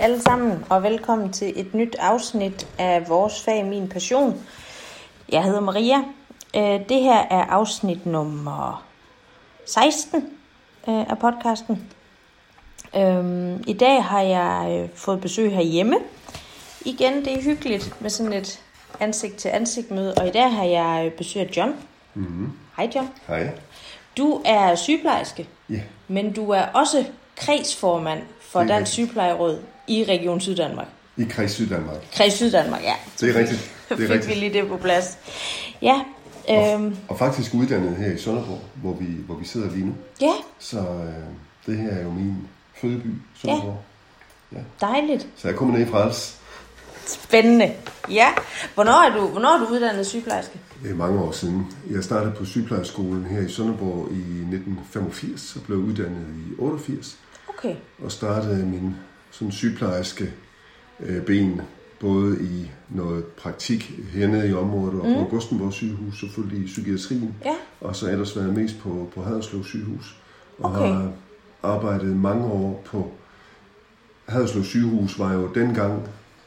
alle sammen, og velkommen til et nyt afsnit af vores fag Min Passion. Jeg hedder Maria. Det her er afsnit nummer 16 af podcasten. I dag har jeg fået besøg herhjemme. Igen, det er hyggeligt med sådan et ansigt-til-ansigt-møde, og i dag har jeg besøg af John. Mm-hmm. Hej John. Hej. Du er sygeplejerske, men du er også kredsformand for Dansk Sygeplejeråd i Region Syddanmark. I Kreds Syddanmark. Kreds Syddanmark, ja. Det er rigtigt. Det er rigtigt. Vi lige det på plads. Ja. Og faktisk uddannet her i Sønderborg, hvor vi sidder lige nu. Ja. Så det her er jo min fødeby, Sønderborg. Ja. Dejligt. Så jeg kommer ned fra Als. Spændende. Ja. Hvornår er du uddannet sygeplejerske? Det er mange år siden. Jeg startede på sygeplejerskolen her i Sønderborg i 1985 og blev uddannet i 88. Okay. Og startede min sådan sygeplejerske ben både i noget praktik hernede i området og på Augustenborg sygehus, selvfølgelig i psykiatrien. Ja. Og så ellers været mest på Haderslev sygehus. Og har arbejdet mange år på Haderslev sygehus, var jo dengang,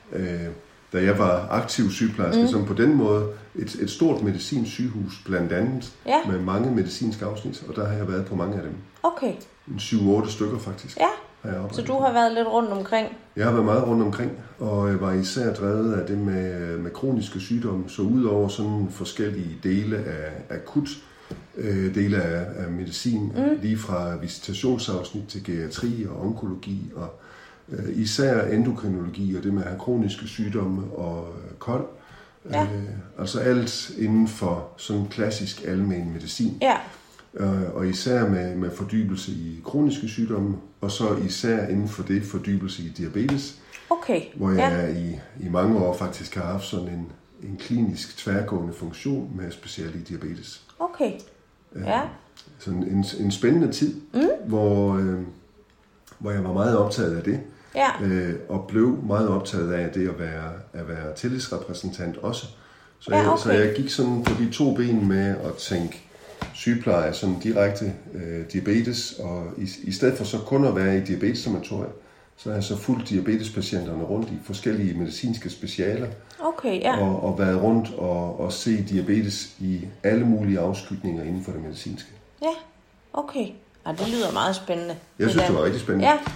da jeg var aktiv sygeplejerske, som på den måde et stort medicinsk sygehus blandt andet, med mange medicinske afsnit, og der har jeg været på mange af dem. Okay. 7-8 stykker faktisk. Ja, så du har været lidt rundt omkring? Jeg har været meget rundt omkring, og var især drevet af det med kroniske sygdomme, så udover sådan forskellige dele af akut, dele af medicin, lige fra visitationsafsnit til geriatri og onkologi, og især endokrinologi og det med at have kroniske sygdomme og kold. Ja. Altså alt inden for sådan klassisk almen medicin. Ja. Og især med fordybelse i kroniske sygdomme, og så især inden for det fordybelse i diabetes. Okay. Hvor jeg i mange år faktisk har haft sådan en klinisk tværgående funktion med specielt i diabetes. Okay. Ja. Sådan en spændende tid, hvor jeg var meget optaget af det. Ja. Og blev meget optaget af det at være tillidsrepræsentant også. Så jeg gik sådan på de to ben med at tænke sygepleje, sådan direkte diabetes, og i stedet for så kun at være i diabetesamatoriet, så har jeg så fulgt diabetespatienterne rundt i forskellige medicinske specialer. Okay, ja. Og været rundt og se diabetes i alle mulige afskygninger inden for det medicinske. Ja, okay. Ja, det lyder meget spændende. Jeg synes, det var rigtig spændende. Ja.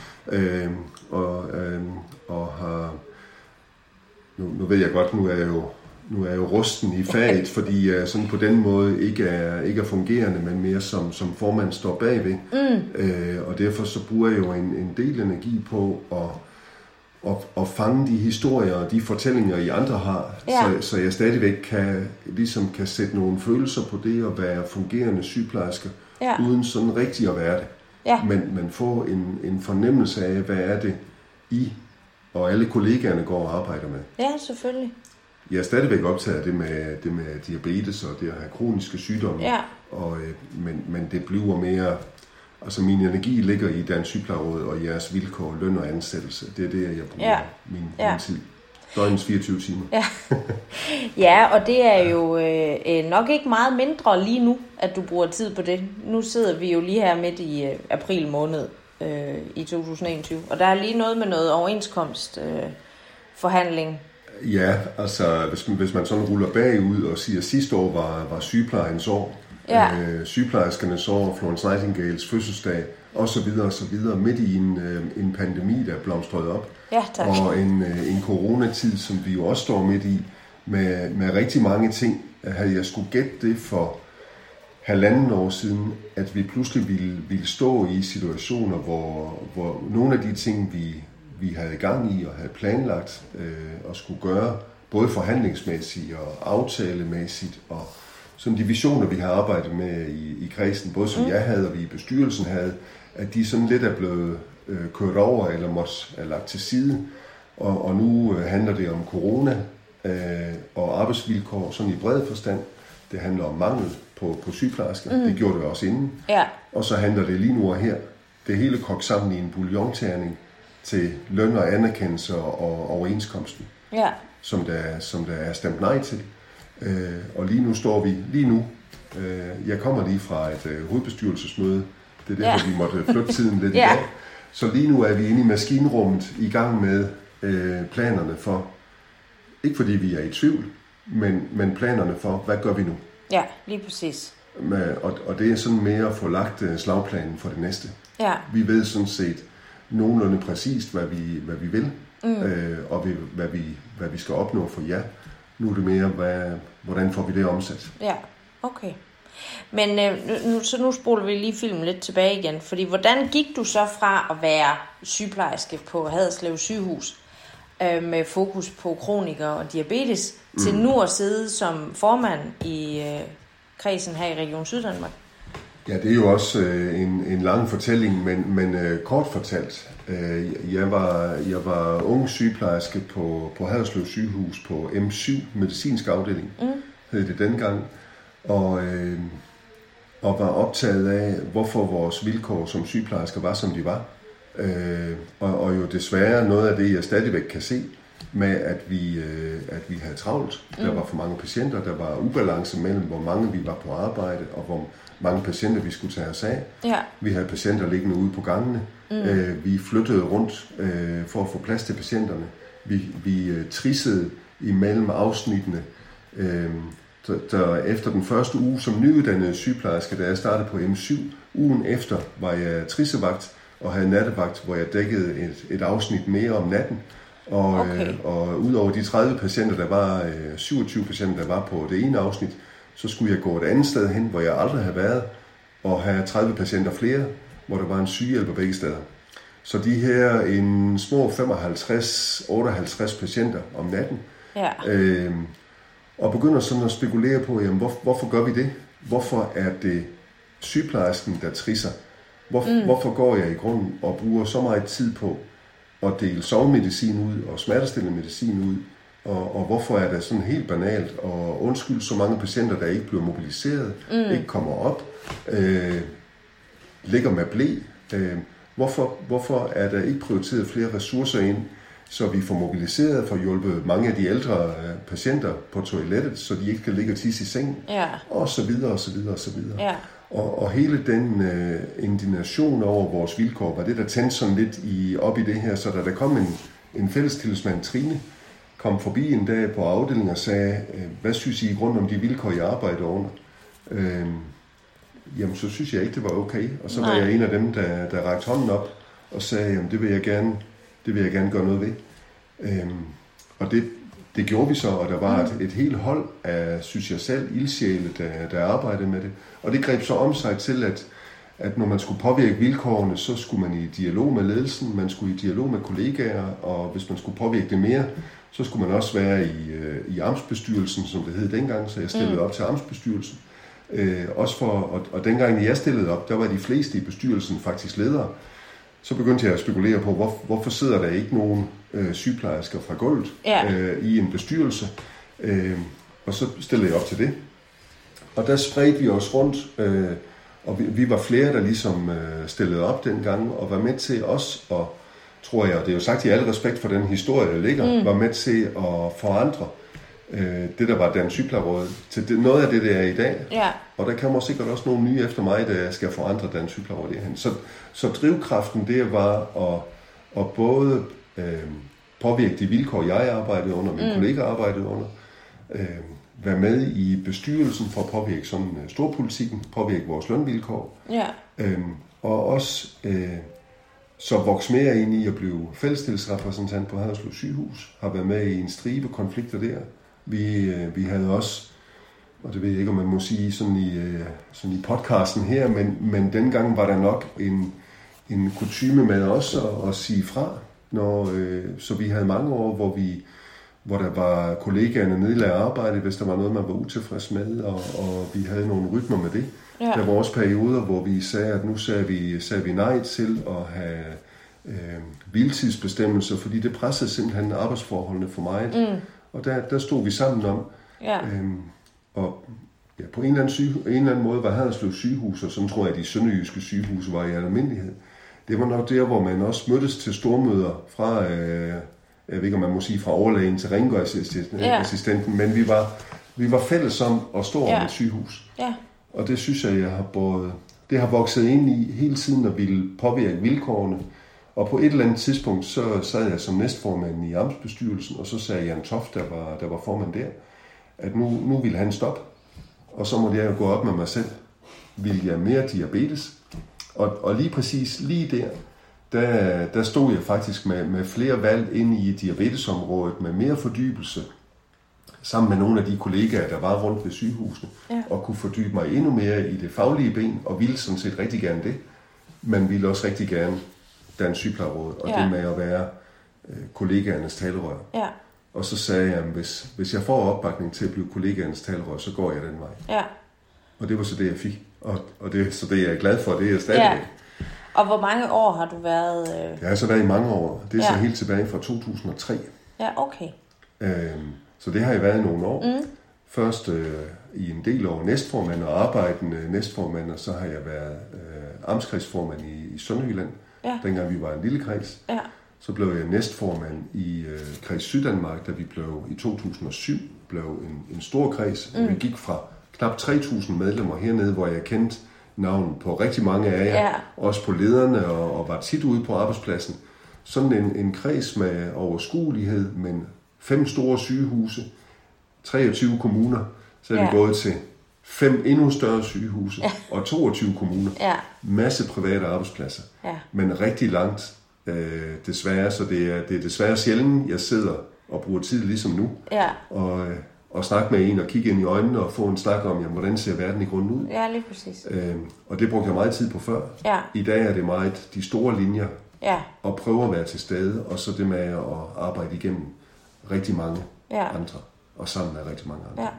Og har... Nu ved jeg godt, nu er jeg jo rusten i faget, fordi jeg sådan på den måde ikke er fungerende, men mere som formand står bagved. Og derfor så bruger jeg jo en del energi på at fange de historier og de fortællinger, I andre har, så jeg stadigvæk kan sætte nogle følelser på det at være fungerende sygeplejerske, uden sådan rigtig at være det. Ja. Men få en fornemmelse af, hvad er det I og alle kollegaerne går og arbejder med. Ja, selvfølgelig. Jeg er stadigvæk optaget af det med diabetes og det at have kroniske sygdomme. Ja. Men det bliver mere... Altså min energi ligger i Dansk Sygeplejeråd og jeres vilkår, løn og ansættelse. Det er det, jeg bruger min tid. Døgnens 24 timer. Ja. Ja, og det er jo nok ikke meget mindre lige nu, at du bruger tid på det. Nu sidder vi jo lige her midt i april måned i 2021, og der er lige noget med noget overenskomstforhandling. Ja, altså hvis man sådan ruller bagud og siger, at sidste år var sygeplejens år, sygeplejerskernes år, Florence Nightingales fødselsdag, og så videre, midt i en pandemi, der er blomstret op. Ja, tak. Og en coronatid, som vi jo også står midt i, med rigtig mange ting. Havde jeg skulle gætte det for 1,5 år siden, at vi pludselig ville stå i situationer, hvor nogle af de ting, vi havde gang i og havde planlagt og skulle gøre, både forhandlingsmæssigt og aftalemæssigt, og som de visioner, vi har arbejdet med i kredsen, både som jeg havde og vi i bestyrelsen havde, at de sådan lidt er blevet kørt over eller er lagt til side. Og nu handler det om corona og arbejdsvilkår sådan i bred forstand. Det handler om mangel på sygeplejersker. Det gjorde det også inden. Ja. Og så handler det lige nu og her. Det hele kogt sammen i en bouillonterning til løn og anerkendelse og overenskomsten, som der er stemt nej til. Og lige nu står vi, jeg kommer lige fra et hovedbestyrelsesmøde, det er derfor vi måtte flytte tiden lidt i dag, Så lige nu er vi inde i maskinrummet i gang med planerne for, ikke fordi vi er i tvivl, men planerne for, hvad gør vi nu? Ja, lige præcis. Og det er sådan mere at få lagt slagplanen for det næste. Ja. Vi ved sådan set nogenlunde præcist, hvad vi vil, og hvad vi skal opnå for jer. Nu er det mere, hvordan får vi det omsat. Ja, okay. Men nu spoler vi lige filmen lidt tilbage igen, fordi hvordan gik du så fra at være sygeplejerske på Haderslev sygehus, med fokus på kronikere og diabetes, til nu at sidde som formand i kredsen her i Region Syddanmark? Ja, det er jo også en lang fortælling, men kort fortalt. Jeg var ung sygeplejerske på Haderslev sygehus på M7, medicinsk afdeling, hed det dengang, og var optaget af, hvorfor vores vilkår som sygeplejersker var, som de var. Og jo desværre noget af det, jeg stadigvæk kan se, med at vi havde travlt. Der var for mange patienter, der var ubalance mellem, hvor mange vi var på arbejde, og hvor mange patienter vi skulle tage os af. Ja. Vi havde patienter liggende ude på gangene. Vi flyttede rundt for at få plads til patienterne. Vi trissede imellem afsnittene. Der efter den første uge som nyuddannet sygeplejerske, da jeg startede på M7, ugen efter var jeg trissevagt og havde nattevagt, hvor jeg dækkede et afsnit mere om natten. Og udover de 30 patienter, der var 27 patienter, der var på det ene afsnit, så skulle jeg gå et andet sted hen, hvor jeg aldrig havde været, og have 30 patienter flere, hvor der var en sygehjælper begge steder. Så de her en små 55-58 patienter om natten, og begynder sådan at spekulere på, jamen, hvorfor gør vi det? Hvorfor er det sygeplejersken, der trisser? Hvorfor går jeg i grunden og bruger så meget tid på at dele sovemedicin ud og smertestillende medicin ud? Og hvorfor er det sådan helt banalt og undskyld så mange patienter, der ikke bliver mobiliseret, ikke kommer op, ligger med blæ? Hvorfor er der ikke prioriteret flere ressourcer ind, så vi får mobiliseret, får hjulpet mange af de ældre patienter på toilettet, så de ikke kan ligge og tisse i sengen, og så videre, og så videre, og så videre. Ja. Og hele den indignation over vores vilkår, var det, der tændte sådan lidt op i det her, så da der kom en fællestillidsmand, Trine, kom forbi en dag på afdelingen og sagde, hvad synes I i grund om de vilkår, jeg arbejder under? Jamen, så synes jeg ikke, det var okay. Og så var jeg en af dem, der rakte hånden op og sagde, jamen, det vil jeg gerne gøre noget ved. Og det gjorde vi så, og der var et helt hold af, synes jeg selv, ildsjæle, der arbejdede med det. Og det greb så om sig til, at når man skulle påvirke vilkårene, så skulle man i dialog med ledelsen, man skulle i dialog med kollegaer, og hvis man skulle påvirke det mere, så skulle man også være i amtsbestyrelsen, som det hed dengang, så jeg stillede op til amtsbestyrelsen. Og dengang jeg stillede op, der var de fleste i bestyrelsen faktisk ledere. Så begyndte jeg at spekulere på, hvorfor sidder der ikke nogen sygeplejersker fra gulvet i en bestyrelse. Og så stillede jeg op til det. Og der spredte vi os rundt, og vi var flere, der ligesom stillede op dengang, og var med til os, og tror jeg, og det er jo sagt i al respekt for den historie, der ligger, var med til at forandre det, der var Dansk Sygeplejeråd, til noget af det, der er i dag. Ja. Og der kommer sikkert også nogle nye efter mig, der skal forandre Dansk Sygeplejeråd derhen. Så drivkraften, det var at både påvirke de vilkår, jeg arbejdede under, mine kollegaer arbejdede under, være med i bestyrelsen for at påvirke sådan storpolitikken, påvirke vores lønvilkår, og også så vokse mere ind i at blive fællestillidsrepræsentant på Haderslev sygehus, har været med i en stribe konflikter der. Vi havde også, og det ved jeg ikke, om man må sige sådan i podcasten her, men dengang var der nok en kutyme med os at sige fra, så vi havde mange år, hvor der var kollegaerne nedlagde arbejde, hvis der var noget, man var utilfreds med, og vi havde nogle rytmer med det. Ja. Der var også perioder, hvor vi sagde, at nu sagde vi nej til at have hviletidsbestemmelser, fordi det pressede simpelthen arbejdsforholdene for meget. Og der stod vi sammen om. Ja. Og ja, på en eller anden måde var Haderslev sygehus, og sådan tror jeg, at de sønderjyske sygehuse var i almindelighed. Det var nok der, hvor man også mødtes til stormøder fra, jeg ved ikke, om man må sige, fra overlægen til rengøringsassistenten, men vi var fælles om at stå om et sygehus. Ja. Og det synes jeg har vokset ind i hele tiden at ville påvirke vilkårene, Og på et eller andet tidspunkt, så sad jeg som næstformand i amtsbestyrelsen, og så sagde Jan Toft, der var formand der, at nu ville han stoppe. Og så måtte jeg jo gå op med mig selv. Vil jeg mere diabetes? Og lige præcis lige der stod jeg faktisk med flere valg inde i diabetesområdet, med mere fordybelse, sammen med nogle af de kollegaer, der var rundt ved sygehusene, og kunne fordybe mig endnu mere i det faglige ben, og ville sådan set rigtig gerne det, men ville også rigtig gerne Dansk Sygeplejeråd, og det med at være kollegaernes talerør. Ja. Og så sagde jeg, hvis jeg får opbakning til at blive kollegaernes talerør, så går jeg den vej. Ja. Og det var så det, jeg fik. Og det er så det, jeg er glad for, det er jeg stadigvæk. Ja. Og hvor mange år har du været? Jeg har så været i mange år. Det er så helt tilbage fra 2003. Ja, okay. Så det har jeg været i nogle år. Først i en del år næstformand og arbejdende næstformand, og så har jeg været amtskredsformand i Sønderjylland, dengang vi var en lille kreds. Ja. Så blev jeg næstformand i Kreds Syddanmark, da vi blev i 2007 blev en stor kreds. Vi gik fra knap 3.000 medlemmer hernede, hvor jeg kendte navnet på rigtig mange af jer, også på lederne, og var tit ude på arbejdspladsen. Sådan en kreds med overskuelighed, men 5 store sygehuse, 23 kommuner, så er vi gået til 5 endnu større sygehuse og 22 kommuner. Ja. Masse private arbejdspladser, men rigtig langt desværre, så det er desværre sjældent, jeg sidder og bruger tid ligesom nu, og snakke med en og kigge ind i øjnene og få en snak om, jamen, hvordan ser verden i grunden ud. Ja, lige præcis. Og det brugte jeg meget tid på før. Ja. I dag er det meget de store linjer, og prøve at være til stede, og så det med at arbejde igennem rigtig mange andre, og sammen med rigtig mange andre. Ja.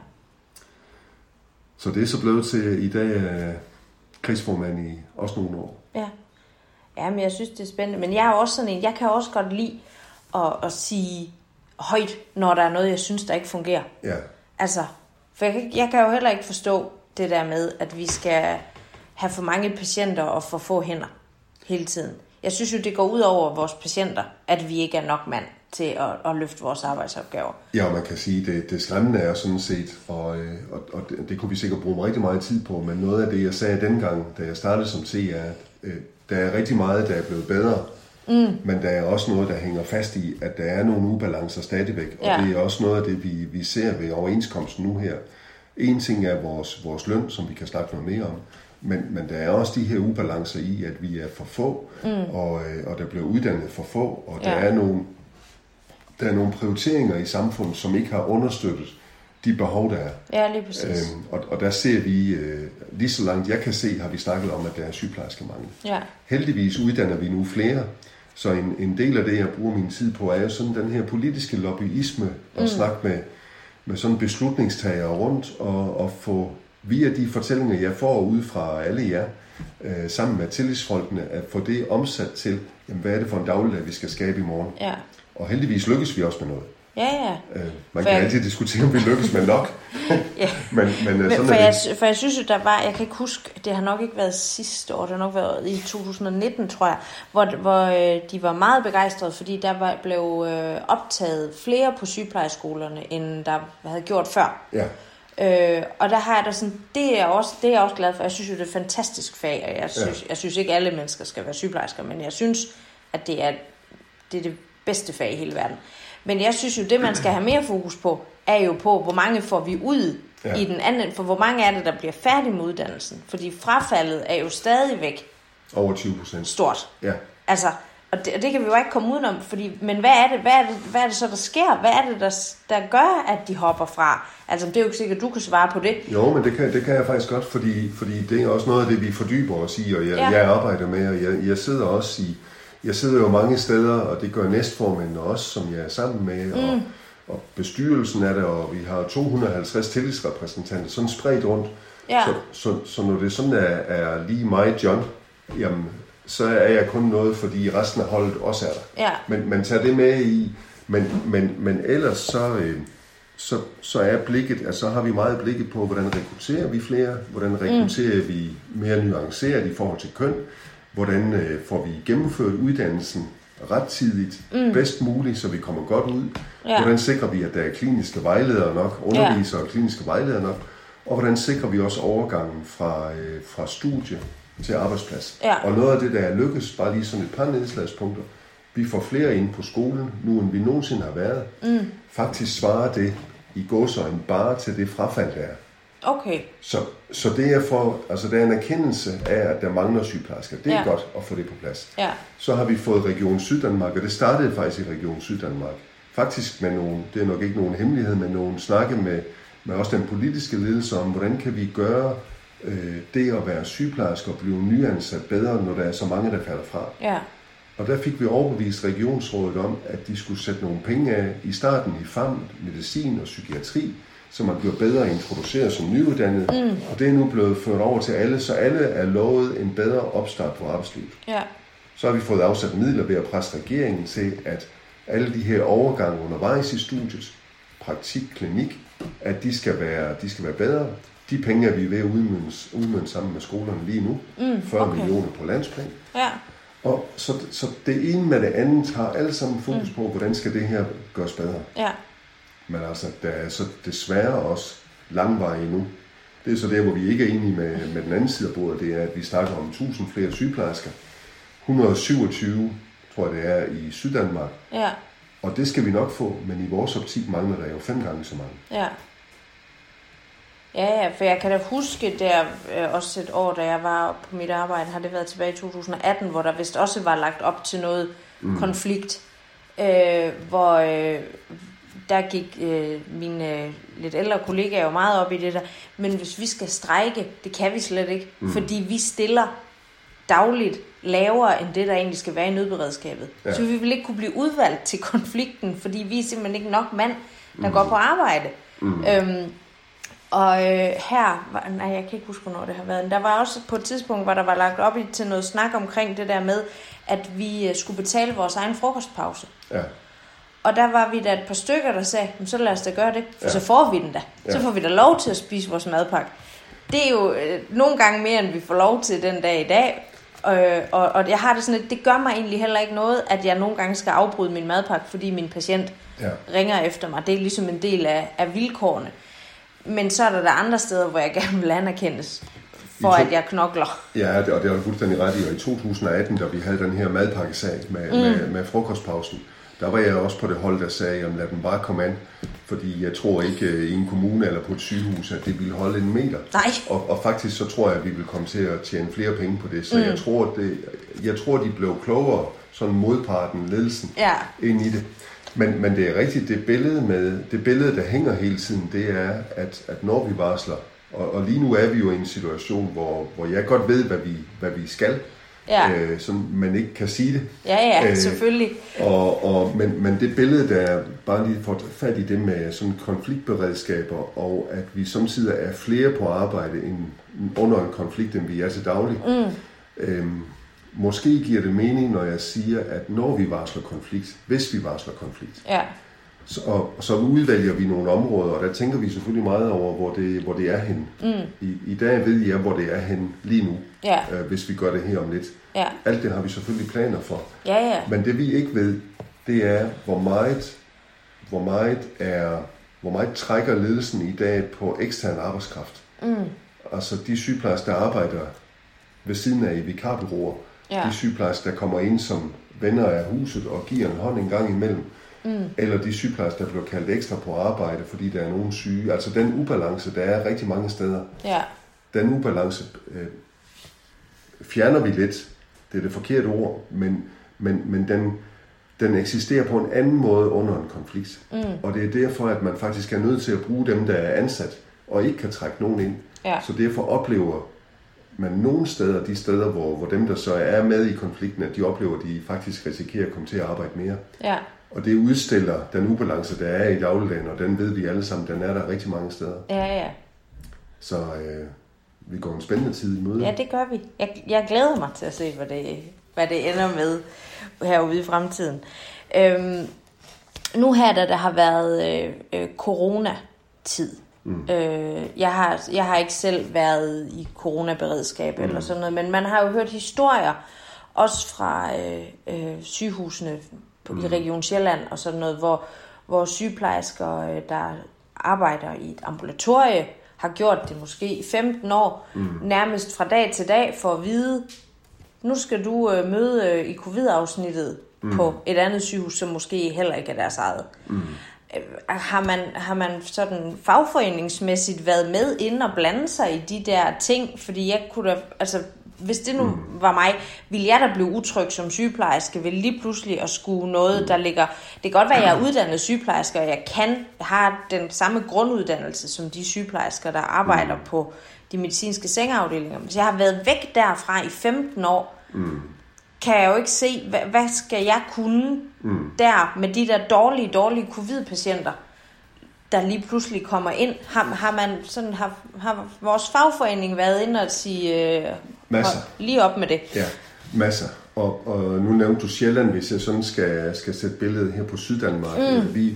Så det er så blevet til i dag krigsformand i også nogle år. Ja. Ja, men jeg synes, det er spændende. Men jeg er også sådan en, jeg kan også godt lide at sige højt, når der er noget, jeg synes, der ikke fungerer. Ja. Altså, for jeg kan jo heller ikke forstå det der med, at vi skal have for mange patienter og for få hænder hele tiden. Jeg synes jo, det går ud over vores patienter, at vi ikke er nok mand til at løfte vores arbejdsopgaver. Ja, man kan sige, det skræmmende er sådan set, og det kunne vi sikkert bruge rigtig meget tid på, men noget af det, jeg sagde dengang, da jeg startede som C, er, at der er rigtig meget, der er blevet bedre, men der er også noget, der hænger fast i, at der er nogle ubalancer stadigvæk, og det er også noget af det, vi ser ved overenskomsten nu her. En ting er vores løn, som vi kan snakke noget mere om, men der er også de her ubalancer i, at vi er for få, og der bliver uddannet for få, og der er nogle prioriteringer i samfundet, som ikke har understøttet de behov, der er. Ja, lige præcis. Og der ser vi, lige så langt jeg kan se, har vi snakket om, at der er sygeplejerskemangel. Ja. Heldigvis uddanner vi nu flere, så en del af det, jeg bruger min tid på, er jo sådan den her politiske lobbyisme, og snakke med sådan beslutningstagere rundt, og få via de fortællinger, jeg får ud fra alle jer, sammen med tillidsfolkene, at få det omsat til, jamen, hvad er det for en dagligdag, vi skal skabe i morgen. Ja. Og heldigvis lykkes vi også med noget. Ja. Man kan altid diskutere, om vi lykkes med nok. Ja. men for jeg synes jo, der var, jeg kan ikke huske, det har nok ikke været sidste år, det har nok været i 2019, tror jeg, hvor de var meget begejstrede, fordi der blev optaget flere på sygeplejeskolerne, end der havde gjort før. Ja. Og der har jeg da sådan, det er jeg også glad for. Jeg synes jo, det er et fantastisk fag, og jeg synes ikke, alle mennesker skal være sygeplejersker, men jeg synes, at det er det bedste fag i hele verden. Men jeg synes jo, det man skal have mere fokus på, er jo på, hvor mange får vi ud i den anden, for hvor mange er det, der bliver færdige med uddannelsen. Fordi frafaldet er jo stadigvæk over 20% stort. Ja. Altså, og det kan vi jo ikke komme udenom, men hvad er det så, der sker? Hvad er det, der gør, at de hopper fra? Altså, det er jo ikke sikkert, at du kan svare på det. Jo, men det kan jeg faktisk godt, fordi det er også noget af det, vi fordyber os i, og jeg arbejder med, og jeg sidder også jeg sidder jo mange steder, og det gør næstformændene også, som jeg er sammen med, og bestyrelsen er der, og vi har 250 tillidsrepræsentanter, sådan spredt rundt. Ja. Så når det sådan er lige mig, John, jamen, så er jeg kun noget, fordi resten af holdet også er der. Ja. Men tager det med i, men ellers så er blikket, altså så har vi meget blikket på, hvordan rekrutterer vi flere, hvordan rekrutterer vi mere nuanceret i forhold til køn, hvordan får vi gennemført uddannelsen rettidigt, bedst muligt, så vi kommer godt ud. Ja. Hvordan sikrer vi, at der er kliniske vejledere nok, undervisere og kliniske vejledere nok, og hvordan sikrer vi også overgangen fra studie til arbejdsplads. Ja. Og noget af det, der er lykkes, bare lige sådan et par nedslagspunkter, vi får flere ind på skolen, nu end vi nogensinde har været. Faktisk svarer det i gåseøjne bare til det frafald, der er. Okay. Så det er der er en erkendelse af, at der mangler sygeplejersker. Det er godt at få det på plads. Ja. Så har vi fået Region Syddanmark, og det startede faktisk i Region Syddanmark. Faktisk med nogle, det er nok ikke nogen hemmelighed, men nogle snakke med også den politiske ledelse om, hvordan kan vi gøre det at være sygeplejersker og blive nyansat bedre, når der er så mange, der falder fra. Ja. Og der fik vi overbevist regionsrådet om, at de skulle sætte nogle penge af i starten i FAM, medicin og psykiatri, så man bliver bedre introduceret som nyuddannet. Og det er nu blevet ført over til alle, så alle er lovet en bedre opstart på arbejdslivet. Ja. Så har vi fået afsat midler ved at presse regeringen til, at alle de her overgange undervejs i studiet, praktik, klinik, at de skal være bedre. De penge er vi ved at udmønte sammen med skolerne lige nu. 40 millioner på landsplan. Ja. Og så det ene med det andet har alle sammen fokus på, hvordan skal det her gøres bedre. Ja. Men altså, der er så desværre også langvej endnu. Det er så der, hvor vi ikke er enige med den anden side af bordet, det er, at vi snakker om 1000 flere sygeplejersker. 127, tror jeg det er, i Syddanmark. Ja. Og det skal vi nok få, men i vores optik mangler der jo 5 gange så mange. Ja. Ja, for jeg kan da huske der også et år, da jeg var på mit arbejde, har det været tilbage i 2018, hvor der vist også var lagt op til noget konflikt, hvor der gik mine lidt ældre kollegaer jo meget op i det der, men hvis vi skal strejke, det kan vi slet ikke, fordi vi stiller dagligt lavere end det, der egentlig skal være i nødberedskabet. Ja. Så vi vil ikke kunne blive udvalgt til konflikten, fordi vi er simpelthen ikke nok mand, der går på arbejde. Jeg kan ikke huske, hvornår det har været. Der var også på et tidspunkt, hvor der var lagt op til noget snak omkring det der med, at vi skulle betale vores egen frokostpause. Ja. Og der var vi da et par stykker, der sagde, så lad os da gøre det, for så får vi den da. Så får vi da lov til at spise vores madpakke. Det er jo nogle gange mere, end vi får lov til den dag i dag. Og jeg har det sådan, at det gør mig egentlig heller ikke noget, at jeg nogle gange skal afbryde min madpakke, fordi min patient ringer efter mig. Det er ligesom en del af vilkårene. Men så er der andre steder, hvor jeg gerne vil anerkendes, at jeg knokler. Ja, og det er du fuldstændig ret i. Og i 2018, da vi havde den her madpakkesag med frokostpausen, der var jeg også på det hold, der sagde, at lad den bare komme an. Fordi jeg tror ikke i en kommune eller på et sygehus, at det ville holde en meter. Nej. Og faktisk så tror jeg, at vi vil komme til at tjene flere penge på det. Så jeg tror, de blev klogere, sådan modparten, ledelsen, ind i det. Men det er rigtigt, det billede, der hænger hele tiden, det er, at når vi varsler, og lige nu er vi jo i en situation, hvor jeg godt ved, hvad vi skal, som man ikke kan sige det. Ja, selvfølgelig. Men det billede, der bare lige får fat i det med sådan konfliktberedskaber, og at vi samtidig er flere på arbejde under en konflikt, end vi er til daglig. Måske giver det mening, når jeg siger, at når vi varsler konflikt, hvis vi varsler konflikt, så udvælger vi nogle områder, og der tænker vi selvfølgelig meget over, hvor det er henne. I dag ved jeg, hvor det er henne lige nu, hvis vi gør det her om lidt. Alt det har vi selvfølgelig planer for. Men det vi ikke ved, det er, hvor meget trækker ledelsen i dag på ekstern arbejdskraft. Altså de sygeplejersker, der arbejder ved siden af i vikarbureauer, de sygeplejersker, der kommer ind som venner af huset og giver en hånd en gang imellem, eller de sygeplejersker, der bliver kaldt ekstra på arbejde, fordi der er nogen syge. Altså den ubalance, der er rigtig mange steder, den ubalance fjerner vi lidt. Det er det forkerte ord, men den eksisterer på en anden måde under en konflikt. Og det er derfor, at man faktisk er nødt til at bruge dem, der er ansat, og ikke kan trække nogen ind. Så derfor oplever man nogle steder, de steder, hvor dem, der så er med i konflikten, at de oplever, at de faktisk risikerer at komme til at arbejde mere. Og det udstiller den ubalance, der er i dagligdagen, og den ved vi alle sammen, den er der rigtig mange steder. Så vi går en spændende tid i møde. Ja, det gør vi. Jeg glæder mig til at se, hvad det ender med herude i fremtiden. Nu her, da der har været coronatid, jeg har ikke selv været i coronaberedskab eller sådan noget, men man har jo hørt historier, også fra sygehusene i Region Sjælland og sådan noget, hvor sygeplejersker, der arbejder i et ambulatorie, har gjort det måske i 15 år, nærmest fra dag til dag, for at vide, nu skal du møde i covid-afsnittet på et andet sygehus, som måske heller ikke er deres eget. Har man sådan fagforeningsmæssigt været med inden og blande sig i de der ting? Fordi jeg kunne da, altså hvis det nu var mig, ville jeg da blive utryg som sygeplejerske ved lige pludselig at skue noget, der ligger. Det kan godt være, at jeg er uddannet sygeplejerske, og jeg har den samme grunduddannelse som de sygeplejersker, der arbejder på de medicinske sengeafdelinger. Hvis jeg har været væk derfra i 15 år, kan jeg jo ikke se, hvad skal jeg kunne der med de der dårlige covid-patienter, der lige pludselig kommer ind. Har vores fagforening været inde og sige lige op med det? Ja, masser. Og nu nævnte du Sjælland, hvis jeg sådan skal sætte billedet her på Syddanmark. Vi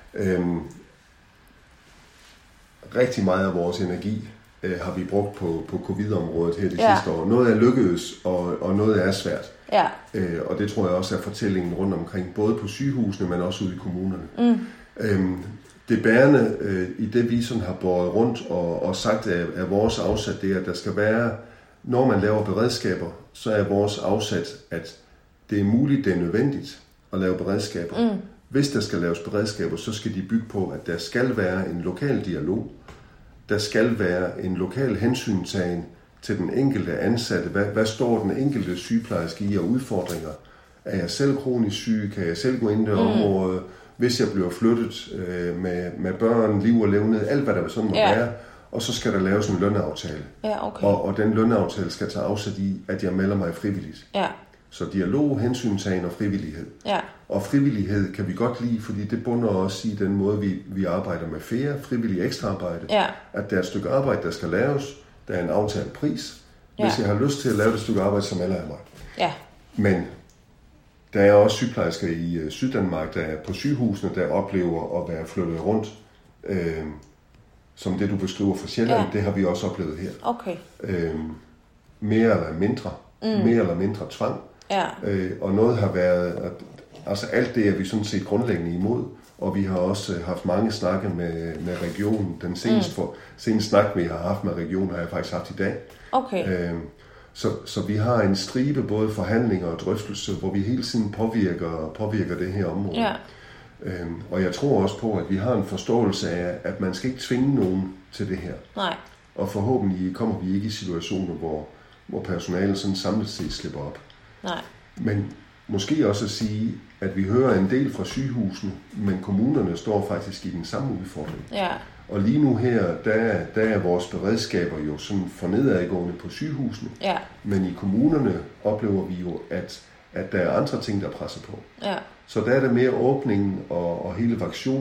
rigtig meget af vores energi har vi brugt på covid-området her de sidste år. Noget er lykkedes, og noget er svært. Ja. Og det tror jeg også er fortællingen rundt omkring, både på sygehusene, men også ude i kommunerne. Det bærende i det, vi sådan har båret rundt og sagt af vores afsat, det er, at der skal være, når man laver beredskaber, så er vores afsat, at det er muligt, det er nødvendigt at lave beredskaber. Hvis der skal laves beredskaber, så skal de bygge på, at der skal være en lokal dialog. Der skal være en lokal hensyntagen til den enkelte ansatte. Hvad står den enkelte sygeplejerske i af udfordringer? Er jeg selv kronisk syg? Kan jeg selv gå ind i det område? Hvis jeg bliver flyttet med børn, liv og levned, alt hvad der sådan må være. Og så skal der laves en lønaftale. Ja, okay. Og den lønaftale skal tage afsæt i, at jeg melder mig frivilligt. Ja. Så dialog, hensyntagen og frivillighed. Ja. Og frivillighed kan vi godt lide, fordi det bunder også i den måde, vi arbejder med frivillig ekstraarbejde. Ja. At der er et stykke arbejde, der skal laves. Der er en aftalt pris. Hvis jeg har lyst til at lave det stykke arbejde, så melder jeg mig. Ja. Men der er også sygeplejersker i Syddanmark, der er på sygehusene, der oplever at være flyttet rundt. Som det, du beskriver fra Sjælland, det har vi også oplevet her. Okay. Mere eller mindre tvang. Ja. Og noget har været, altså alt det er vi sådan set grundlæggende imod, og vi har også haft mange snakke med regionen. Den seneste snak, vi har haft med regionen, har jeg faktisk haft i dag. Okay. Så vi har en stribe både forhandlinger og drøftelser, hvor vi hele tiden påvirker det her område. Ja. Og jeg tror også på, at vi har en forståelse af, at man skal ikke tvinge nogen til det her. Nej. Og forhåbentlig kommer vi ikke i situationer, hvor personalet sådan samlet set slipper op. Nej. Men måske også at sige, at vi hører en del fra sygehusene, men kommunerne står faktisk i den samme udfordring. Ja. Og lige nu her, der er vores beredskaber jo sådan for nedadgående på sygehusene. Ja. Men i kommunerne oplever vi jo, at der er andre ting, der presser på. Ja. Så der er det mere åbningen og hele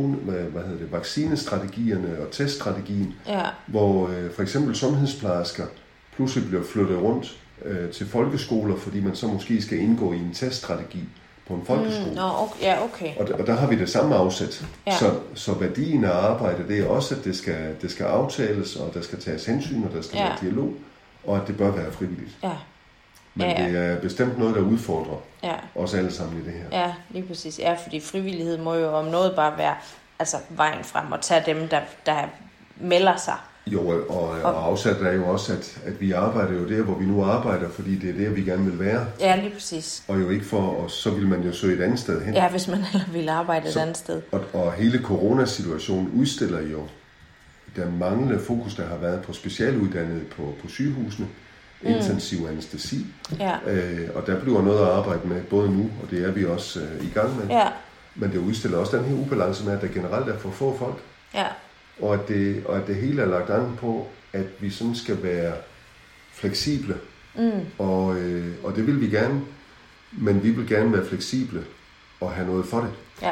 vaccinestrategierne og teststrategien, hvor for eksempel sundhedsplejersker pludselig bliver flyttet rundt til folkeskoler, fordi man så måske skal indgå i en teststrategi på en folkeskole. Okay. Og der har vi det samme afsæt. Ja. Så værdien af arbejdet, det er også, at det skal aftales, og der skal tages hensyn, og der skal være dialog, og at det bør være frivilligt. Ja. Men det er bestemt noget, der udfordrer os alle sammen i det her. Ja, lige præcis. Ja, fordi frivillighed må jo om noget bare være vejen frem og tage dem, der melder sig. Jo, og afsat er jo også, at vi arbejder jo der, hvor vi nu arbejder, fordi det er der, vi gerne vil være. Ja, lige præcis. Og jo ikke og så vil man jo søge et andet sted hen. Ja, hvis man heller vil arbejde et andet sted. Og hele coronasituationen udstiller jo den manglende fokus, der har været på specialuddannede på sygehusene, intensiv anæstesi. Ja. Og der bliver noget at arbejde med, både nu, og det er vi også i gang med. Ja. Men det udstiller også den her ubalance med, at der generelt er for få folk. Ja. Og at det hele er lagt an på, at vi sådan skal være fleksible. Og det vil vi gerne, men vi vil gerne være fleksible og have noget for det.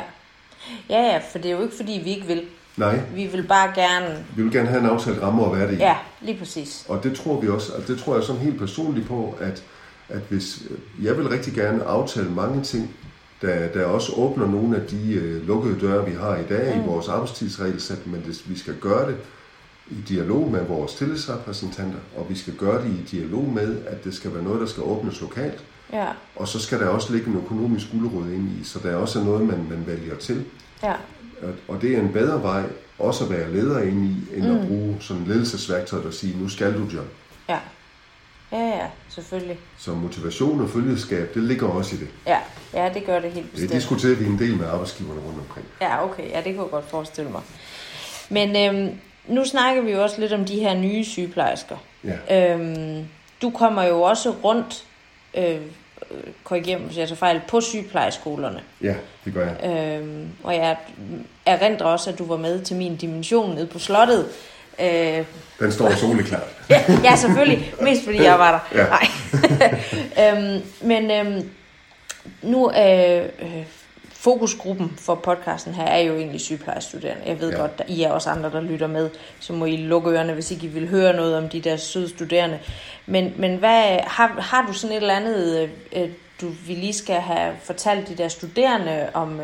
Ja, for det er jo ikke fordi, vi ikke vil. Nej. Vi vil bare gerne... Vi vil gerne have en aftalt ramme at være det i. Ja, lige præcis. Og det tror vi også, og det tror jeg sådan helt personligt på, at hvis... Jeg vil rigtig gerne aftale mange ting, der også åbner nogle af de lukkede døre, vi har i dag i vores arbejdstidsregelsæt, men vi skal gøre det i dialog med vores tillidsrepræsentanter, og vi skal gøre det i dialog med, at det skal være noget, der skal åbnes lokalt. Ja. Og så skal der også ligge en økonomisk gulerod ind i, så der også er noget, man vælger til. Ja. Og det er en bedre vej, også at være leder inde i, end at bruge sådan ledelsesværktøjet og sige, nu skal du, John. Ja. Ja, selvfølgelig. Så motivation og følgeskab, det ligger også i det. Ja, det gør det helt bestemt. Det diskuterer vi en del med arbejdsgiverne rundt omkring. Ja, okay. Ja, det kan jeg godt forestille mig. Men nu snakker vi jo også lidt om de her nye sygeplejersker. Ja. Du kommer jo også rundt, korrigerer mig, hvis jeg tager fejl, på sygeplejeskolerne. Ja, det gør jeg. Og jeg erindrer også, at du var med til min dimension nede på slottet. Den står soleklart. Ja, selvfølgelig. Mest fordi jeg var der. Ja. Nej. Men nu fokusgruppen for podcasten her er jo egentlig sygeplejestuderende. Jeg ved godt, at I er også andre, der lytter med, så må I lukke ørerne, hvis ikke I vil høre noget om de der søde studerende. Men hvad, har du sådan et eller andet, vi lige skal have fortalt de der studerende om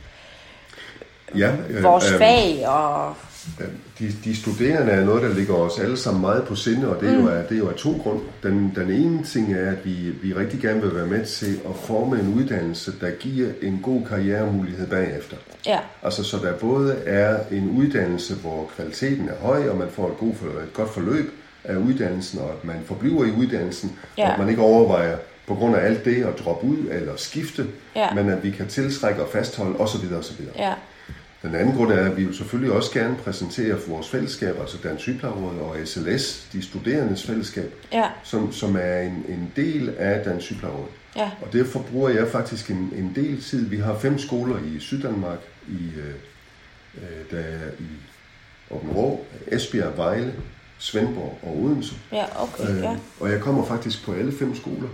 vores fag og... De studerende er noget, der ligger os alle sammen meget på sinde, og det er jo af to grunde. Den ene ting er, at vi rigtig gerne vil være med til at forme en uddannelse, der giver en god karrieremulighed bagefter. Ja. Altså så der både er en uddannelse, hvor kvaliteten er høj, og man får et godt forløb af uddannelsen, og at man forbliver i uddannelsen, og at man ikke overvejer på grund af alt det at droppe ud eller skifte, men at vi kan tiltrække og fastholde osv. osv. Ja. Den anden grund er, at vi jo selvfølgelig også gerne præsenterer for vores fællesskab, altså Dansk Sygeplejeråd og SLS, de studerendes fællesskab, som er en del af Dansk Sygeplejeråd. Ja. Og derfor bruger jeg faktisk en del tid. Vi har 5 skoler i Syddanmark, der er i Aabenraa, Esbjerg, Vejle, Svendborg og Odense. Ja, okay, og jeg kommer faktisk på alle 5 skoler.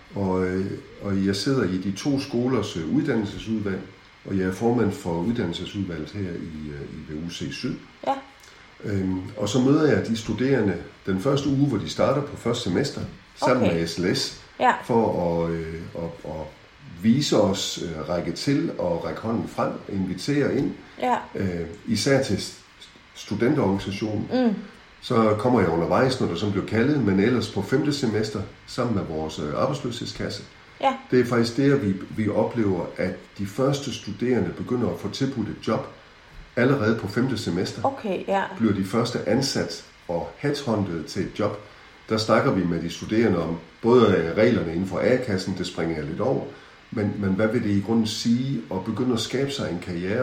Og jeg sidder i de 2 skolers uddannelsesudvalg, og jeg er formand for uddannelsesudvalget her i VUC Syd. Ja. Og så møder jeg de studerende den første uge, hvor de starter på første semester, sammen med SLS, for at vise os, række til og række hånden frem, invitere ind, især til studenterorganisationen. Så kommer jeg undervejs, når der så bliver kaldet, men ellers på 5. semester, sammen med vores arbejdsløshedskasse. Ja. Det er faktisk det, vi oplever, at de første studerende begynder at få tilbudt et job. Allerede på 5. semester bliver de første ansat og headhunted til et job. Der snakker vi med de studerende om både reglerne inden for A-kassen, det springer jeg lidt over, men hvad vil det i grunden sige at begynde at skabe sig en karriere,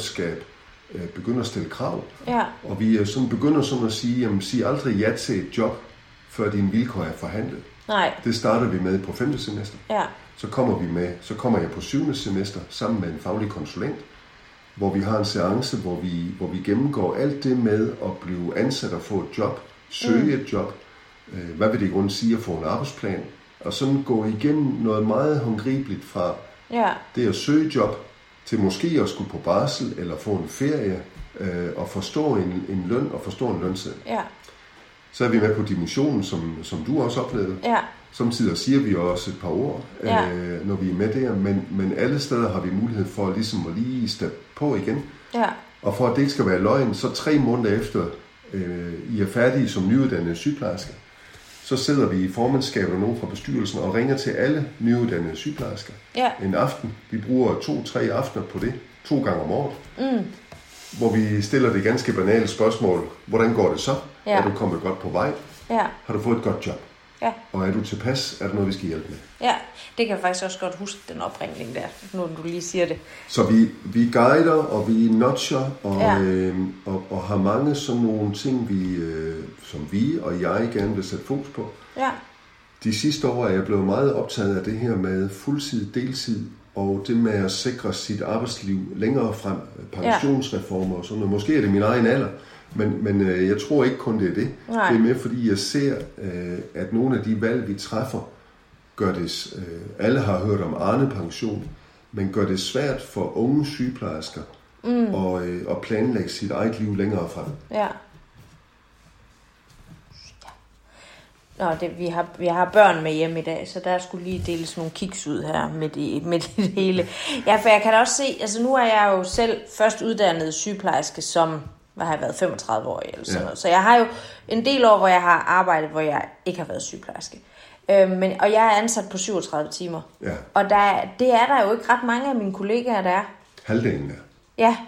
begynde at stille krav. Ja. Og vi begynder sådan at sige, jamen sig aldrig ja til et job, før dine vilkår er forhandlet. Nej. Det starter vi med på 5. semester. Ja. Så kommer jeg på 7. semester sammen med en faglig konsulent, hvor vi har en seance, hvor vi gennemgår alt det med at blive ansat og få et job, søge et job. Hvad vil det i grunden sige at få en arbejdsplan? Og sådan gå igennem noget meget håndgribeligt fra det at søge job, til måske at skulle på barsel eller få en ferie, og forstå en løn og forstå en lønseddel. Ja. Så er vi med på dimensionen, som du også oplevede. Ja. Samtidig siger vi også et par ord, når vi er med der, men alle steder har vi mulighed for ligesom at lige steppe på igen. Ja. Og for at det ikke skal være løgn, så 3 måneder efter I er færdige som nyuddannede sygeplejersker, så sidder vi i formandskabet og nogen fra bestyrelsen og ringer til alle nyuddannede sygeplejersker en aften. Vi bruger 2-3 aftener på det, 2 gange om året, hvor vi stiller det ganske banale spørgsmål. Hvordan går det så? Ja. Er du kommet godt på vej? Ja. Har du fået et godt job? Ja. Og er du tilpas? Er der noget, vi skal hjælpe med? Ja, det kan jeg faktisk også godt huske, den opringning der, når du lige siger det. Så vi guider, og vi nudger, og har mange sådan nogle ting, som vi og jeg gerne vil sætte fokus på. Ja. De sidste år er jeg blevet meget optaget af det her med fuldtid, deltid, og det med at sikre sit arbejdsliv længere frem, pensionsreformer og sådan noget. Måske er det min egen alder, men jeg tror ikke kun det er det. Nej. Det er med, fordi jeg ser, at nogle af de valg, vi træffer, gør det, alle har hørt om Arne-pension, men gør det svært for unge sygeplejersker at planlægge sit eget liv længere frem. Ja. Nå, vi har børn med hjem i dag, så der skulle lige deles nogle kiks ud her midt i det hele. Ja, for jeg kan også se, altså nu er jeg jo selv først uddannet sygeplejerske som, hvad har jeg været, 35 år eller sådan noget. Så jeg har jo en del år, hvor jeg har arbejdet, hvor jeg ikke har været sygeplejerske. Og jeg er ansat på 37 timer. Ja. Og det er der jo ikke ret mange af mine kollegaer, der er. Halvdelen der. Ja,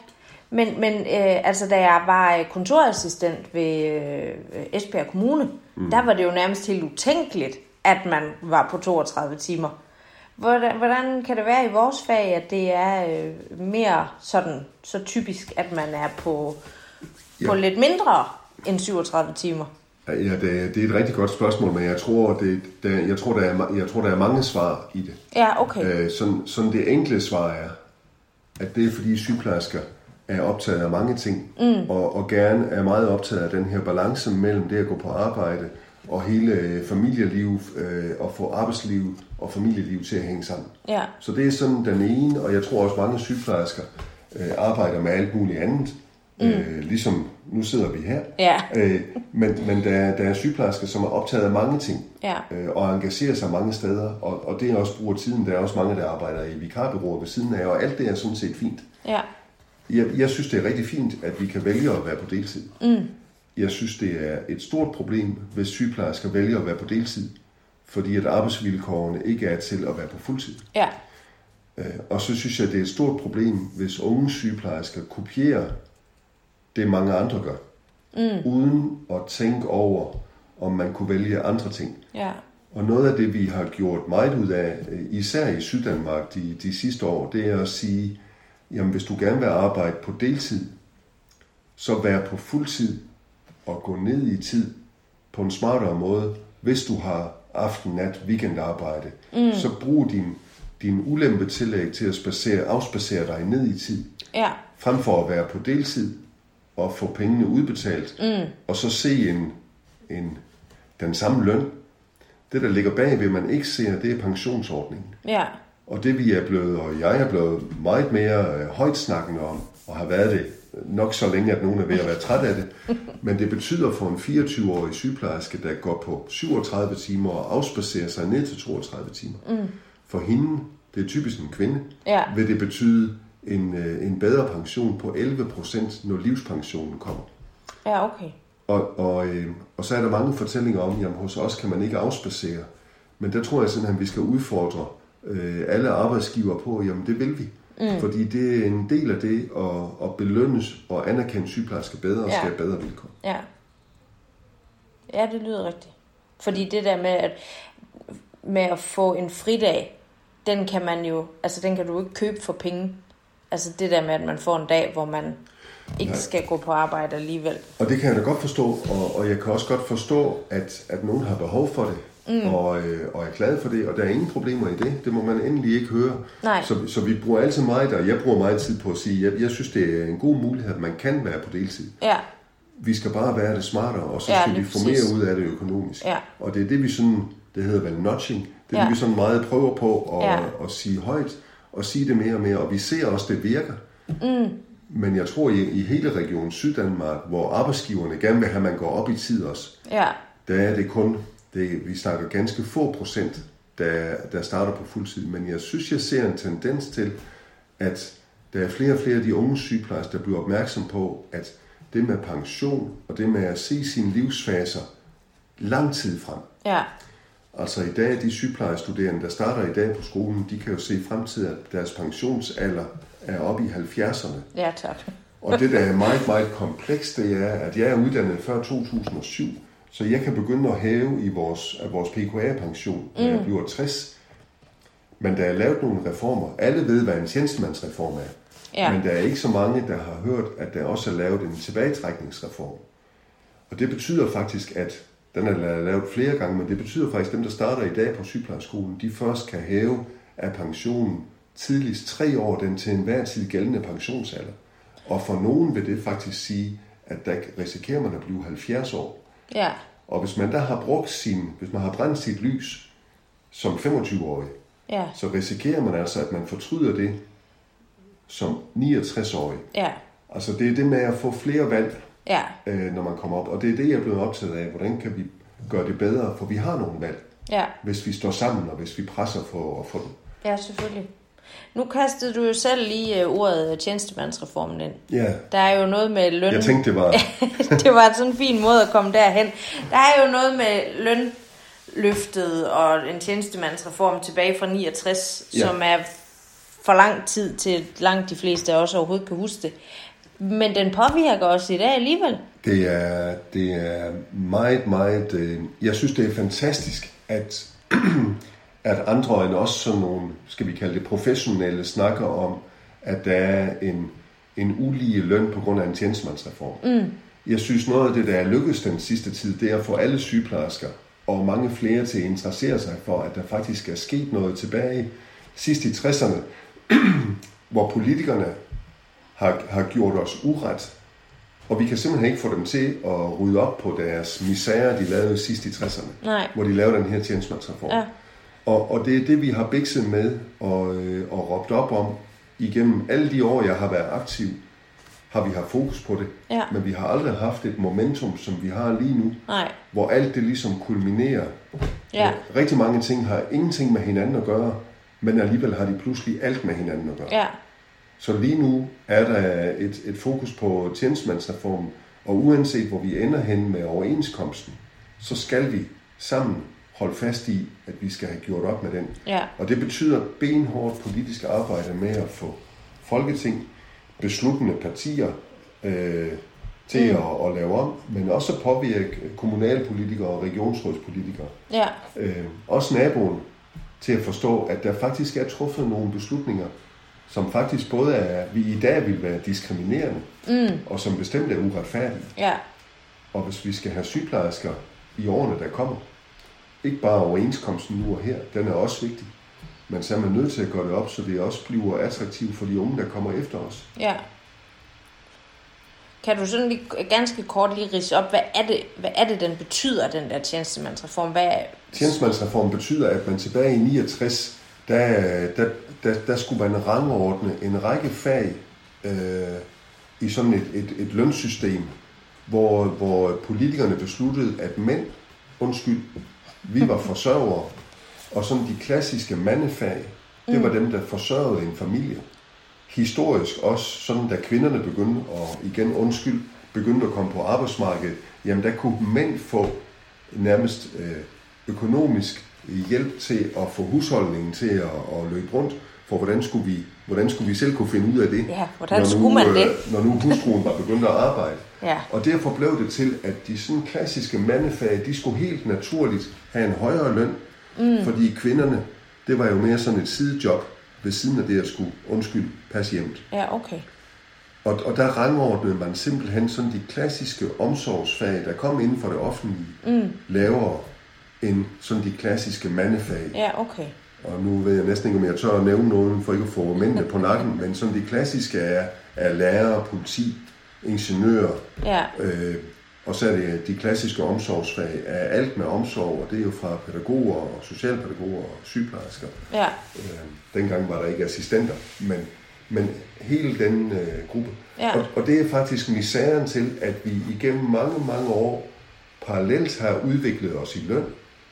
Men altså, da jeg var kontorassistent ved Esbjerg Kommune, der var det jo nærmest helt utænkeligt, at man var på 32 timer. Hvordan kan det være i vores fag, at det er mere sådan, så typisk, at man er på lidt mindre end 37 timer? Ja, det er et rigtig godt spørgsmål, men jeg tror, der er mange svar i det. Ja, okay. Sådan det enkle svar er, at det er fordi sygeplejersker er optaget af mange ting, og gerne er meget optaget af den her balance mellem det at gå på arbejde og hele familieliv og få arbejdsliv og familieliv til at hænge sammen. Ja. Så det er sådan den ene, og jeg tror også mange sygeplejersker arbejder med alt muligt andet, ligesom nu sidder vi her. Ja. Men der er sygeplejersker, som er optaget af mange ting, og engagerer sig mange steder, og det er også bruger tiden. Der er også mange, der arbejder i vikarbureauer ved siden af, og alt det er sådan set fint. Ja. Jeg synes, det er rigtig fint, at vi kan vælge at være på deltid. Jeg synes, det er et stort problem, hvis sygeplejersker vælger at være på deltid, fordi at arbejdsvilkårene ikke er til at være på fuldtid. Ja. Og så synes jeg, det er et stort problem, hvis unge sygeplejersker kopierer det, mange andre gør, uden at tænke over, om man kunne vælge andre ting. Ja. Og noget af det, vi har gjort meget ud af, især i Syddanmark de sidste år, det er at sige, jamen hvis du gerne vil arbejde på deltid, så vær på fuldtid og gå ned i tid på en smartere måde. Hvis du har aften, nat, weekendarbejde, så brug din ulempe tillæg til at afspacere dig ned i tid. Ja. Frem for at være på deltid og få pengene udbetalt, og så se den samme løn. Det, der ligger bag ved, man ikke ser, det er pensionsordningen. Ja. Og det vi er blevet, og jeg er blevet meget mere højtsnakkende om, og har været det nok så længe, at nogen er ved at være træt af det. Men det betyder for en 24-årig sygeplejerske, der går på 37 timer og afspacerer sig ned til 32 timer. For hende, det er typisk en kvinde, vil det betyde en bedre pension på 11%, når livspensionen kommer. Ja, okay. Og så er der mange fortællinger om, at hos os kan man ikke afspacere. Men der tror jeg simpelthen, at vi skal udfordre alle arbejdsgiver på, jamen det vil vi. Fordi det er en del af det at belønnes og anerkende sygeplejersker bedre og skabe bedre vilkår. Ja. Ja, det lyder rigtigt. Fordi det der med at få en fridag, den kan man jo, altså den kan du ikke købe for penge. Altså det der med, at man får en dag, hvor man ikke skal gå på arbejde alligevel. Og det kan jeg da godt forstå, og jeg kan også godt forstå, at nogen har behov for det, og er glad for det, og der er ingen problemer i det. Det må man endelig ikke høre. Så vi bruger altid meget, og jeg bruger meget tid på at sige, jeg synes, det er en god mulighed, at man kan være på deltid. Ja. Vi skal bare være det smartere, og så skal vi få mere ud af det økonomisk. Ja. Og det er det, vi sådan, det hedder vel nudging, det er det, vi sådan meget prøver på at sige højt, og sige det mere og mere, og vi ser også, det virker. Men jeg tror, i hele regionen Syddanmark, hvor arbejdsgiverne gerne vil have, at man går op i tid også, der er det kun, vi snakker ganske få procent, der starter på fuldtid. Men jeg synes, jeg ser en tendens til, at der er flere og flere af de unge sygeplejersker, der bliver opmærksom på, at det med pension og det med at se sine livsfaser lang tid frem. Ja. Altså i dag, de sygeplejestuderende, der starter i dag på skolen, de kan jo se fremtid, at deres pensionsalder er oppe i 70'erne. Ja, tak. Og det, der er meget, meget komplekst, det er, at jeg er uddannet før 2007, så jeg kan begynde at hæve i vores PKA-pension, når jeg bliver 60. Men der er lavet nogle reformer. Alle ved, hvad en tjenestemandsreform er. Ja. Men der er ikke så mange, der har hørt, at der også er lavet en tilbagetrækningsreform. Og det betyder faktisk, at den er lavet flere gange, men det betyder faktisk, at dem, der starter i dag på sygeplejeskolen, de først kan hæve af pensionen tidligst 3 år den til enhver tid gældende pensionsalder. Og for nogen vil det faktisk sige, at der risikerer man at blive 70 år. Ja. Og hvis man der har hvis man har brændt sit lys som 25-årig, så risikerer man altså, at man fortryder det som 69-årig. Ja. Altså det er det med at få flere valg, når man kommer op. Og det er det, jeg er blevet optaget af. Hvordan kan vi gøre det bedre? For vi har nogle valg, hvis vi står sammen, og hvis vi presser for at få dem. Ja, selvfølgelig. Nu kastede du jo selv lige ordet tjenestemandsreformen ind. Ja. Der er jo noget med løn. Jeg tænkte, det var... det var sådan en fin måde at komme derhen. Der er jo noget med lønløftet og en tjenestemandsreform tilbage fra 69, som er for lang tid til langt de fleste af os overhovedet kan huske det. Men den påvirker os i dag alligevel. Det er meget, meget... Jeg synes, det er fantastisk, at andre end også sådan nogle, skal vi kalde det professionelle, snakker om, at der er en ulige løn på grund af en tjenestemandsreform. Jeg synes, noget af det, der er lykkedes den sidste tid, det er at få alle sygeplejersker og mange flere til at interessere sig for, at der faktisk er sket noget tilbage sidst i 60'erne, hvor politikerne har gjort os uret. Og vi kan simpelthen ikke få dem til at rydde op på deres misære, de lavede sidst i 60'erne. Nej. Hvor de lavede den her tjenestemandsreform. Ja. Og det er det, vi har bikset med og råbt op om. Igennem alle de år, jeg har været aktiv, har vi haft fokus på det. Ja. Men vi har aldrig haft et momentum, som vi har lige nu. Nej. Hvor alt det ligesom kulminerer. Ja. Rigtig mange ting har ingenting med hinanden at gøre, men alligevel har de pludselig alt med hinanden at gøre. Ja. Så lige nu er der et fokus på tjenestemandsreformen, og uanset hvor vi ender hen med overenskomsten, så skal vi sammen holde fast i, at vi skal have gjort op med den. Ja. Og det betyder benhårdt politisk arbejde med at få Folketing, besluttende partier til at lave om, men også at påvirke kommunalpolitikere og regionsrådspolitikere. Ja. Også naboen til at forstå, at der faktisk er truffet nogle beslutninger, som faktisk både vi i dag vil være diskriminerende, og som bestemt er uretfærdige. Ja. Og hvis vi skal have sygeplejersker i årene, der kommer, ikke bare overenskomsten nu og her, den er også vigtig, men så er man nødt til at gøre det op, så det også bliver attraktivt for de unge, der kommer efter os. Ja. Kan du sådan lige ganske kort lige ridse op, hvad er det, den betyder, den der tjenestemandsreform? Tjenestemandsreform betyder, at man tilbage i 69, der skulle man rangordne en række fag i sådan et lønsystem, hvor politikerne besluttede, at mænd, vi var forsørgere, og sådan de klassiske mandefag, det var dem, der forsørgede en familie. Historisk også, sådan da kvinderne begyndte at komme på arbejdsmarkedet, jamen der kunne mænd få nærmest økonomisk hjælp til at få husholdningen til at løbe rundt, for hvordan skulle vi selv kunne finde ud af det, ja, hvordan skulle man det? Når nu hustruen var begyndt at arbejde. Ja. Og derfor blev det til, at de sådan klassiske mandefag, de skulle helt naturligt have en højere løn, fordi kvinderne, det var jo mere sådan et sidejob ved siden af det at skulle, passe hjemt. Ja, okay. Og der rangordnede man simpelthen sådan de klassiske omsorgsfag, der kom inden for det offentlige, lavere end sådan de klassiske mandefag. Ja, okay. Og nu ved jeg næsten ikke, om jeg tør at nævne nogen, for ikke at få mændene på nakken, men sådan de klassiske er lærer, politi, ingeniører, ja. Og så er det de klassiske omsorgsfag af alt med omsorg, og det er jo fra pædagoger og socialpædagoger og sygeplejersker. Ja. Dengang var der ikke assistenter, men hele den gruppe. Ja. Og det er faktisk misæren til, at vi igennem mange, mange år parallelt har udviklet os i løn.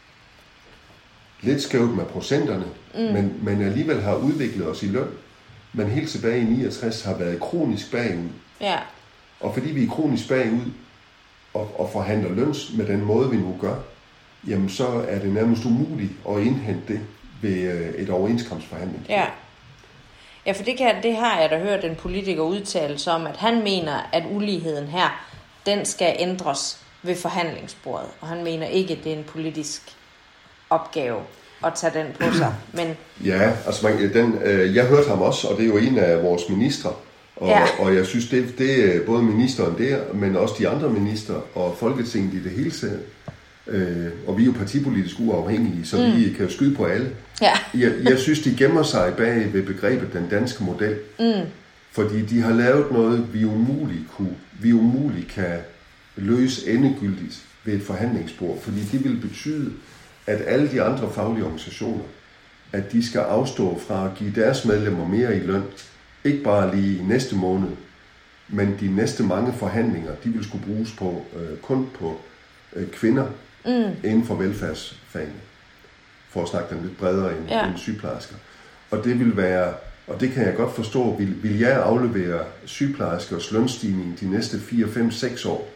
Lidt skævt med procenterne, men alligevel har udviklet os i løn. Men helt tilbage i 69 har været kronisk bagud. Ja. Og fordi vi er kronisk bagud og forhandler løns med den måde, vi nu gør, jamen så er det nærmest umuligt at indhente det ved et overenskomstforhandling. Ja. Ja, for det har jeg da hørt en politiker udtale sig om, at han mener, at uligheden her, den skal ændres ved forhandlingsbordet. Og han mener ikke, at det er en politisk opgave at tage den på sig. Men ja, altså jeg hørte ham også, og det er jo en af vores ministre. Og jeg synes, det er både ministeren der, men også de andre minister og Folketinget i det hele taget. Og vi er jo partipolitisk uafhængige, så vi kan jo skyde på alle. Ja. Jeg synes, de gemmer sig bag ved begrebet den danske model. Fordi de har lavet noget, vi umuligt kan løse endegyldigt ved et forhandlingsbord. Fordi det vil betyde, at alle de andre faglige organisationer, at de skal afstå fra at give deres medlemmer mere i løn. Ikke bare lige i næste måned, men de næste mange forhandlinger, de vil skulle bruges på kun på kvinder inden for velfærdsfagene, for at snakke dem lidt bredere end sygeplejersker. Og det vil være, og det kan jeg godt forstå, vil jeg aflevere sygeplejerskers lønstigning de næste 4, 5, 6 år?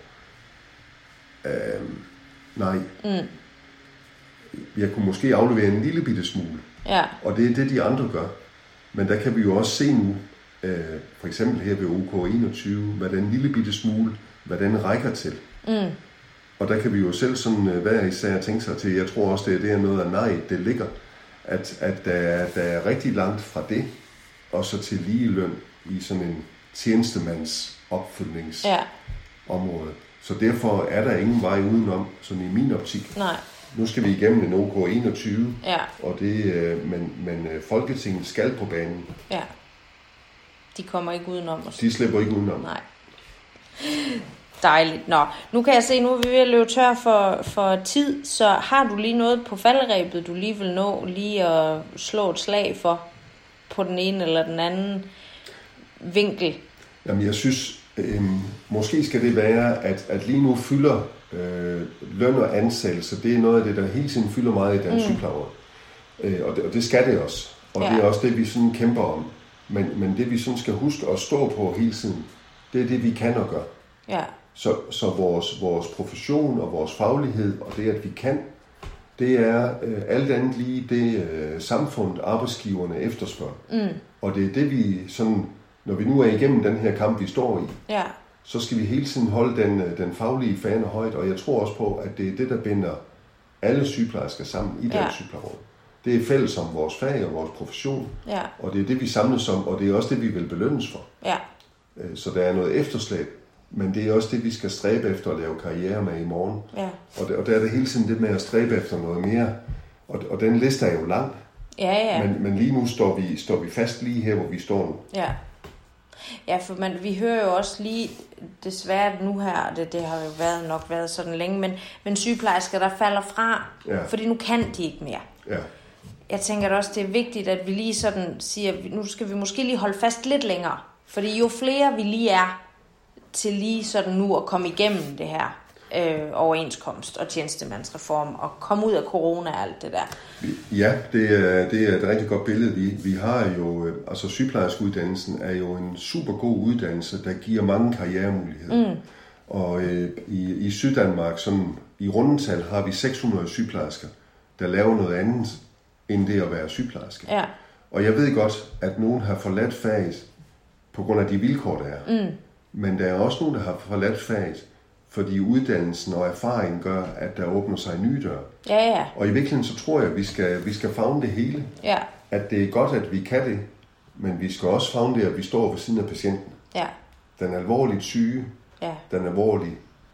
Nej. Jeg kunne måske aflevere en lille bitte smule. Ja. Og det er det, de andre gør. Men der kan vi jo også se nu, for eksempel her ved OK21, hvad den lille bitte smule, hvad den rækker til. Og der kan vi jo selv sådan hver især tænke sig til, jeg tror også, det er noget af nej, det ligger, at der er rigtig langt fra det, og så til ligeløn i sådan en tjenestemands opfølgningsområde. Så derfor er der ingen vej udenom, sådan i min optik. Nej. Nu skal vi igennem en OK21, og men Folketinget skal på banen. Ja. De kommer ikke udenom os. De slipper ikke udenom. Nej. Dejligt. Nå, nu kan jeg se, nu er vi ved at løbe tør for tid, så har du lige noget på falderebet, du lige vil nå lige at slå et slag for på den ene eller den anden vinkel? Jamen, jeg synes, måske skal det være, at lige nu fylder løn og ansættelse, det er noget af det, der hele tiden fylder meget i Dansk Sygeplejeråd. Og det skal det også. Og det er også det, vi sådan kæmper om. Men det, vi sådan skal huske at stå på hele tiden, det er det, vi kan og gør. Ja. Så vores profession og vores faglighed og det, at vi kan, det er alt andet lige det samfundet, arbejdsgiverne efterspørger. Og det er det, vi sådan, når vi nu er igennem den her kamp, vi står i, så skal vi hele tiden holde den faglige fane højt, og jeg tror også på, at det er det, der binder alle sygeplejersker sammen i Dansk Sygeplejeråd. Det er fælles om vores fag og vores profession, og det er det, vi samles om, og det er også det, vi vil belønnes for. Ja. Så der er noget efterslæb, men det er også det, vi skal stræbe efter at lave karriere med i morgen. Ja. Og der er det hele tiden det med at stræbe efter noget mere, og den liste er jo lang. Ja. Men lige nu står vi fast lige her, hvor vi står nu. Ja. Ja, for vi hører jo også lige, desværre nu her, det har jo nok været sådan længe, men sygeplejersker, der falder fra, fordi nu kan de ikke mere. Ja. Jeg tænker da også, det er vigtigt, at vi lige sådan siger, nu skal vi måske lige holde fast lidt længere, fordi jo flere vi lige er til lige sådan nu at komme igennem det her overenskomst og tjenestemandsreform og komme ud af corona og alt det der. Ja, det er et rigtig godt billede. Vi har jo, altså sygeplejerskuddannelsen er jo en super god uddannelse, der giver mange karrieremuligheder. Og i Syddanmark, sådan i rundetal, har vi 600 sygeplejersker, der laver noget andet end det at være sygeplejerske. Ja. Og jeg ved godt, at nogen har forladt faget på grund af de vilkår, der er. Men der er også nogen, der har forladt faget, fordi uddannelsen og erfaringen gør, at der åbner sig nye døre. Ja. Og i virkeligheden så tror jeg, at vi skal favne det hele. Ja. At det er godt, at vi kan det, men vi skal også favne det, at vi står ved siden af patienten. Ja. Den alvorligt syge, den alvorlige,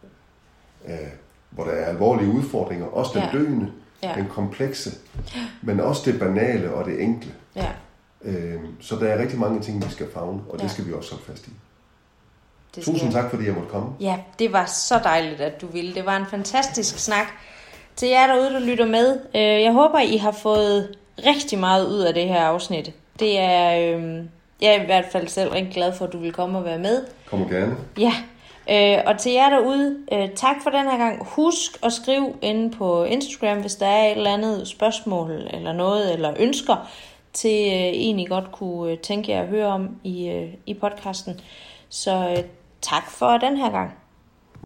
hvor der er alvorlige udfordringer, også den døende, den komplekse, men også det banale og det enkle. Ja. Så der er rigtig mange ting, vi skal favne, og det skal vi også holde fast i. Tusind tak, fordi jeg måtte komme. Ja, det var så dejligt, at du ville. Det var en fantastisk snak. Til jer derude, der lytter med, jeg håber, I har fået rigtig meget ud af det her afsnit. Det er, jeg er i hvert fald selv rigtig glad for, at du vil komme og være med. Kommer gerne. Ja, og til jer derude, tak for den her gang. Husk at skrive inde på Instagram, hvis der er et eller andet spørgsmål eller noget, eller ønsker til en, I godt kunne tænke jer at høre om i podcasten. Så tak for den her gang.